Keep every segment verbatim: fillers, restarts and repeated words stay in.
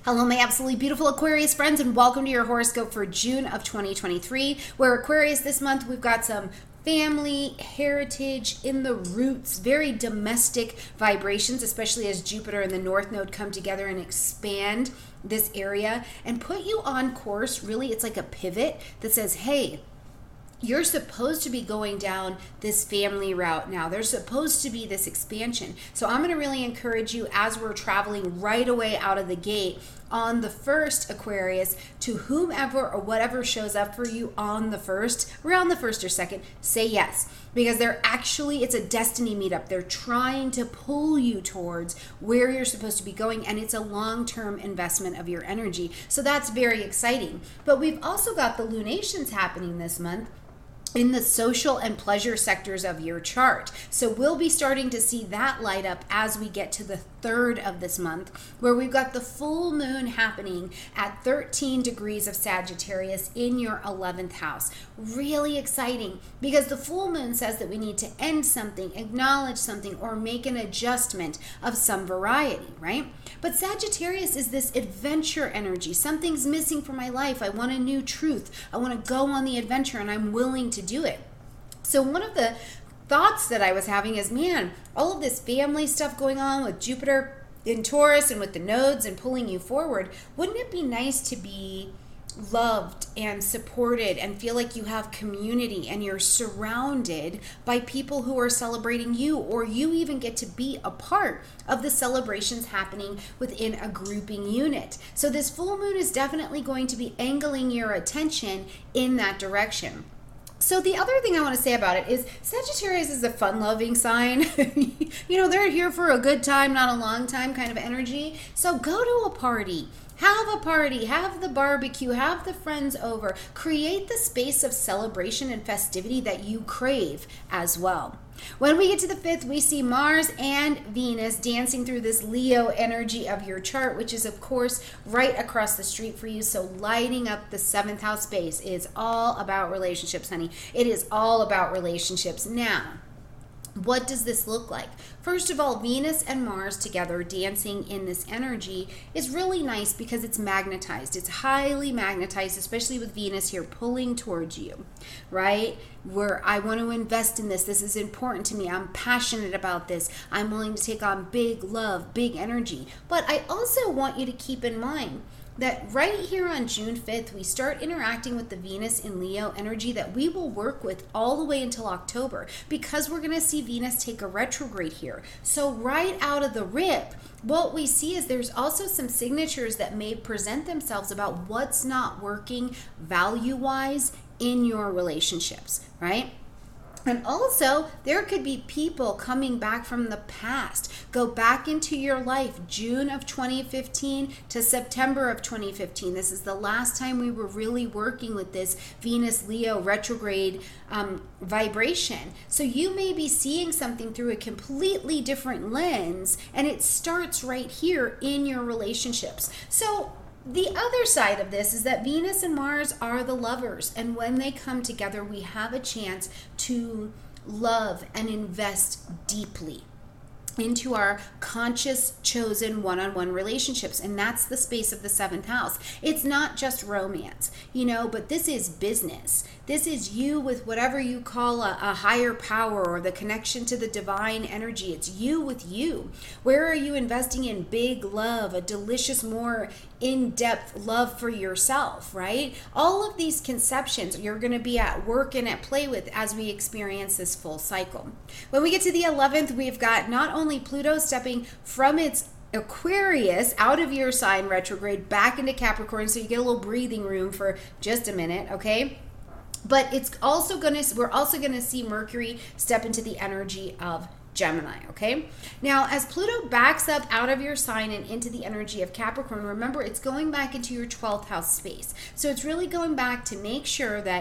Hello, my absolutely beautiful Aquarius friends, and welcome to your horoscope for June of twenty twenty-three, where Aquarius this month we've got some family, heritage, in the roots, very domestic vibrations, especially as Jupiter and the North Node come together and expand this area and put you on course. Really, it's like a pivot that says, hey, you're supposed to be going down this family route now. There's supposed to be this expansion. So I'm going to really encourage you as we're traveling right away out of the gate on the first, Aquarius, to whomever or whatever shows up for you on the first, around the first or second, say yes. Because they're actually, it's a destiny meetup. They're trying to pull you towards where you're supposed to be going, and it's a long-term investment of your energy. So that's very exciting. But we've also got the lunations happening this month in the social and pleasure sectors of your chart. So we'll be starting to see that light up as we get to the third of this month, where we've got the full moon happening at thirteen degrees of Sagittarius in your eleventh house. Really exciting, because the full moon says that we need to end something, acknowledge something, or make an adjustment of some variety, right? But Sagittarius is this adventure energy. Something's missing from my life. I want a new truth. I want to go on the adventure, and I'm willing to do it. So one of the thoughts that I was having is, man, all of this family stuff going on with Jupiter in Taurus and with the nodes and pulling you forward, wouldn't it be nice to be loved and supported and feel like you have community and you're surrounded by people who are celebrating you, or you even get to be a part of the celebrations happening within a grouping unit? So this full moon is definitely going to be angling your attention in that direction. So the other thing I want to say about it is Sagittarius is a fun-loving sign. You know, they're here for a good time, not a long time kind of energy. So go to a party. Have a party, have the barbecue, have the friends over. Create the space of celebration and festivity that you crave as well. When we get to the fifth, we see Mars and Venus dancing through this Leo energy of your chart, which is, of course, right across the street for you. So lighting up the seventh house space is all about relationships, honey. It is all about relationships. Now, what does this look like? First of all, Venus and Mars together dancing in this energy is really nice because it's magnetized. It's highly magnetized, especially with Venus here pulling towards you, right? Where I want to invest in this. This is important to me. I'm passionate about this. I'm willing to take on big love, big energy. But I also want you to keep in mind that right here on June fifth, we start interacting with the Venus in Leo energy that we will work with all the way until October, because we're going to see Venus take a retrograde here. So right out of the rip, what we see is there's also some signatures that may present themselves about what's not working value-wise in your relationships, right? And also, there could be people coming back from the past. Go back into your life, June of twenty fifteen to September of twenty fifteen. This is the last time we were really working with this Venus-Leo retrograde um, vibration. So you may be seeing something through a completely different lens, and it starts right here in your relationships. So the other side of this is that Venus and Mars are the lovers, and when they come together, we have a chance to love and invest deeply into our conscious, chosen one-on-one relationships. And that's the space of the seventh house. It's not just romance, you know, but this is business. This is you with whatever you call a, a higher power or the connection to the divine energy. It's you with you. Where are you investing in big love, a delicious, more in-depth love for yourself, right? All of these conceptions you're going to be at work and at play with as we experience this full cycle. When we get to the eleventh, we've got not only Pluto stepping from its Aquarius out of your sign retrograde back into Capricorn, so you get a little breathing room for just a minute, okay? But it's also going to, we're also going to see Mercury step into the energy of Gemini, okay? Now, as Pluto backs up out of your sign and into the energy of Capricorn, remember, it's going back into your twelfth house space. So it's really going back to make sure that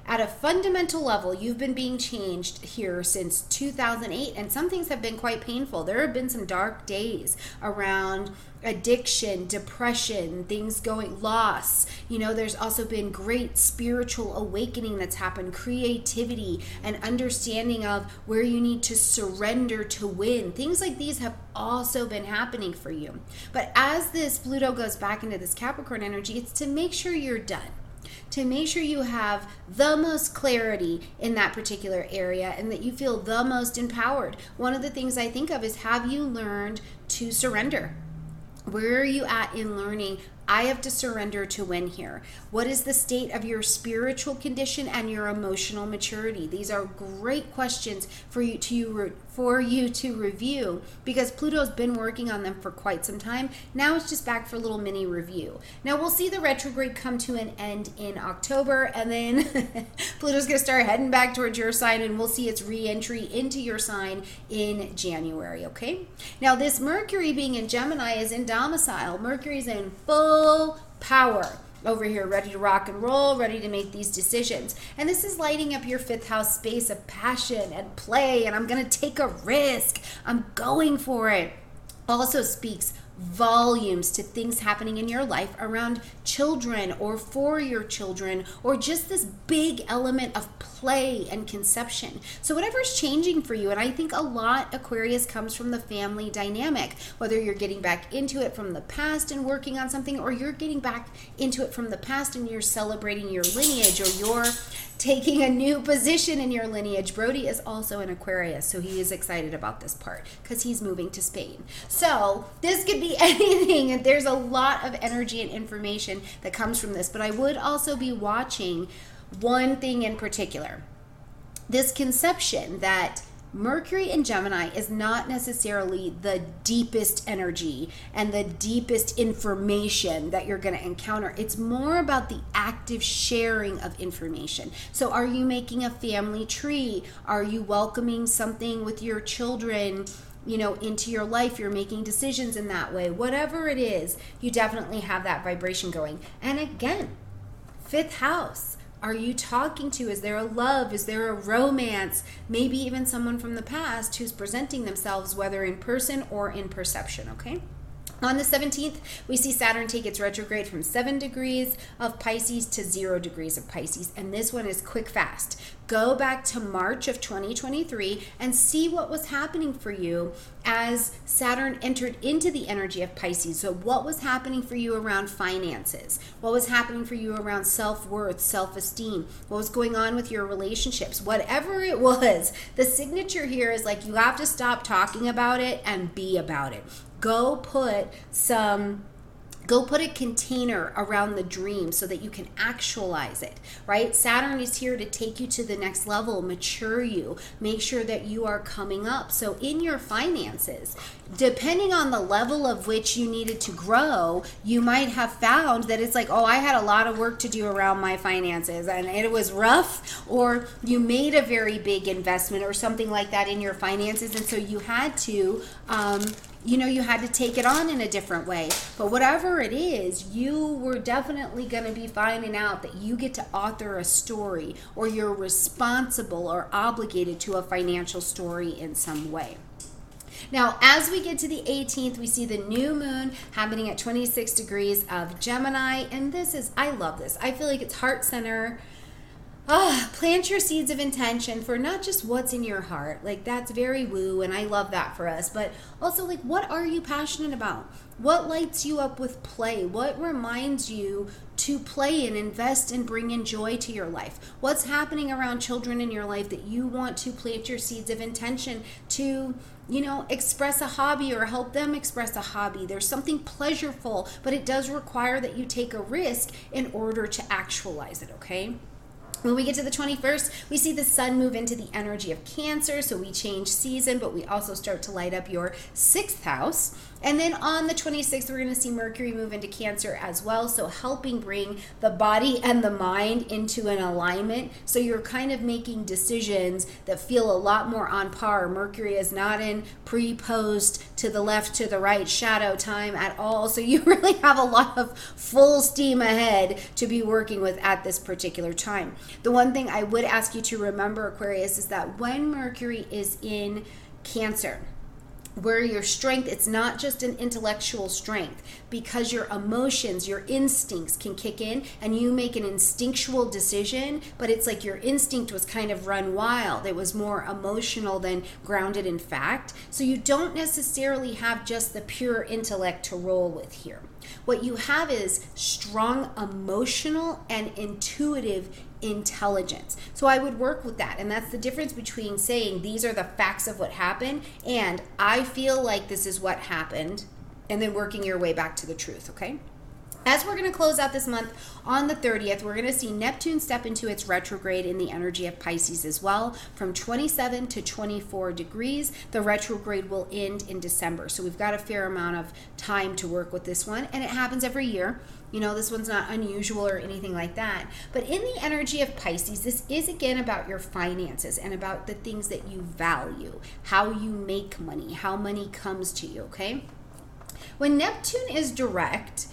At a fundamental level, you've been being changed here since two thousand eight, and some things have been quite painful. There have been some dark days around addiction, depression, things going, loss. You know, there's also been great spiritual awakening that's happened, creativity, and understanding of where you need to surrender to win. Things like these have also been happening for you. But as this Pluto goes back into this Capricorn energy, it's to make sure you're done, to make sure you have the most clarity in that particular area and that you feel the most empowered. One of the things I think of is, have you learned to surrender? Where are you at in learning, I have to surrender to win here? What is the state of your spiritual condition and your emotional maturity? These are great questions for you to for you to review, because Pluto's been working on them for quite some time. Now it's just back for a little mini review. Now we'll see the retrograde come to an end in October, and then Pluto's going to start heading back towards your sign, and we'll see its re-entry into your sign in January, okay? Now this Mercury being in Gemini is in domicile. Mercury's in full power over here, ready to rock and roll, ready to make these decisions. And this is lighting up your fifth house space of passion and play, and I'm going to take a risk. I'm going for it. Also speaks volumes to things happening in your life around children or for your children, or just this big element of play and conception. So whatever's changing for you, and I think a lot, Aquarius, comes from the family dynamic, whether you're getting back into it from the past and working on something, or you're getting back into it from the past and you're celebrating your lineage, or you're taking a new position in your lineage. Brody is also an Aquarius, so he is excited about this part because he's moving to Spain. So this could be anything, and there's a lot of energy and information that comes from this, but I would also be watching one thing in particular. This conception that Mercury in Gemini is not necessarily the deepest energy and the deepest information that you're going to encounter. It's more about the active sharing of information. So are you making a family tree? Are you welcoming something with your children, you know, into your life? You're making decisions in that way. Whatever it is, you definitely have that vibration going. And again, fifth house. Are you talking to? Is there a love? Is there a romance? Maybe even someone from the past who's presenting themselves, whether in person or in perception, okay? On the seventeenth, we see Saturn take its retrograde from seven degrees of Pisces to zero degrees of Pisces. And this one is quick, fast. Go back to March of twenty twenty-three and see what was happening for you as Saturn entered into the energy of Pisces. So what was happening for you around finances? What was happening for you around self-worth, self-esteem? What was going on with your relationships? Whatever it was, the signature here is like, you have to stop talking about it and be about it. Go put some, go put a container around the dream so that you can actualize it, right? Saturn is here to take you to the next level, mature you, make sure that you are coming up. So in your finances, depending on the level of which you needed to grow, you might have found that it's like, oh, I had a lot of work to do around my finances and it was rough, or you made a very big investment or something like that in your finances, and so you had to, um, you know, you had to take it on in a different way. But whatever it is, you were definitely going to be finding out that you get to author a story, or you're responsible or obligated to a financial story in some way. Now, as we get to the eighteenth, we see the new moon happening at twenty-six degrees of Gemini. And this is, I love this. I feel like it's heart center. Ah, plant your seeds of intention for not just what's in your heart. Like, that's very woo, and I love that for us. But also, like, what are you passionate about? What lights you up with play? What reminds you to play and invest and bring in joy to your life? What's happening around children in your life that you want to plant your seeds of intention to, you know, express a hobby or help them express a hobby? There's something pleasureful, but it does require that you take a risk in order to actualize it, okay? When we get to the twenty-first, we see the sun move into the energy of Cancer, so we change season, but we also start to light up your sixth house. And then on the twenty-sixth, we're going to see Mercury move into Cancer as well, so helping bring the body and the mind into an alignment. So you're kind of making decisions that feel a lot more on par. Mercury is not in pre, post, to the left, to the right, shadow time at all. So you really have a lot of full steam ahead to be working with at this particular time. The one thing I would ask you to remember, Aquarius, is that when Mercury is in Cancer, where your strength, it's not just an intellectual strength, because your emotions, your instincts can kick in and you make an instinctual decision, but it's like your instinct was kind of run wild. It was more emotional than grounded in fact. So you don't necessarily have just the pure intellect to roll with here. What you have is strong emotional and intuitive intelligence. So I would work with that. And that's the difference between saying these are the facts of what happened and I feel like this is what happened, and then working your way back to the truth, okay? As we're going to close out this month on the thirtieth, we're going to see Neptune step into its retrograde in the energy of Pisces as well. From twenty-seven to twenty-four degrees, the retrograde will end in December. So we've got a fair amount of time to work with this one, and it happens every year. You know, this one's not unusual or anything like that. But in the energy of Pisces, this is again about your finances and about the things that you value, how you make money, how money comes to you, okay? When Neptune is direct,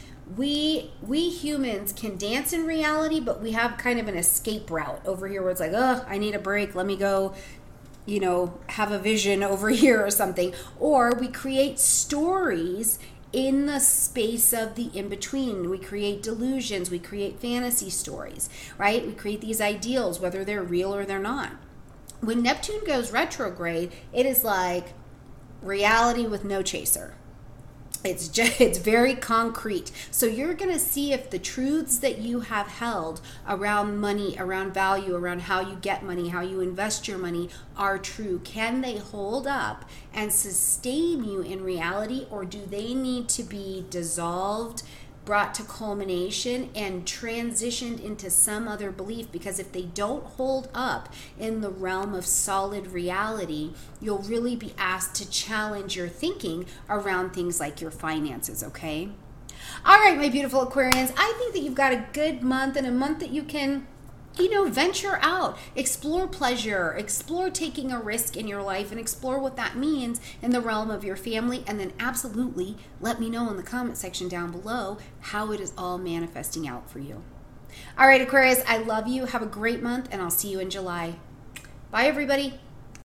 we we humans can dance in reality, but we have kind of an escape route over here where it's like, oh, I need a break. Let me go, you know, have a vision over here or something. Or we create stories in the space of the in-between. We create delusions, we create fantasy stories, right? We create these ideals, whether they're real or they're not. When Neptune goes retrograde, it is like reality with no chaser. It's just, it's very concrete. So you're going to see if the truths that you have held around money, around value, around how you get money, how you invest your money are true. Can they hold up and sustain you in reality, or do they need to be dissolved, brought to culmination, and transitioned into some other belief? Because if they don't hold up in the realm of solid reality, you'll really be asked to challenge your thinking around things like your finances, okay? All right, my beautiful Aquarians, I think that you've got a good month, and a month that you can, you know, venture out, explore pleasure, explore taking a risk in your life, and explore what that means in the realm of your family. And then absolutely let me know in the comment section down below how it is all manifesting out for you. All right, Aquarius, I love you. Have a great month, and I'll see you in July. Bye, everybody.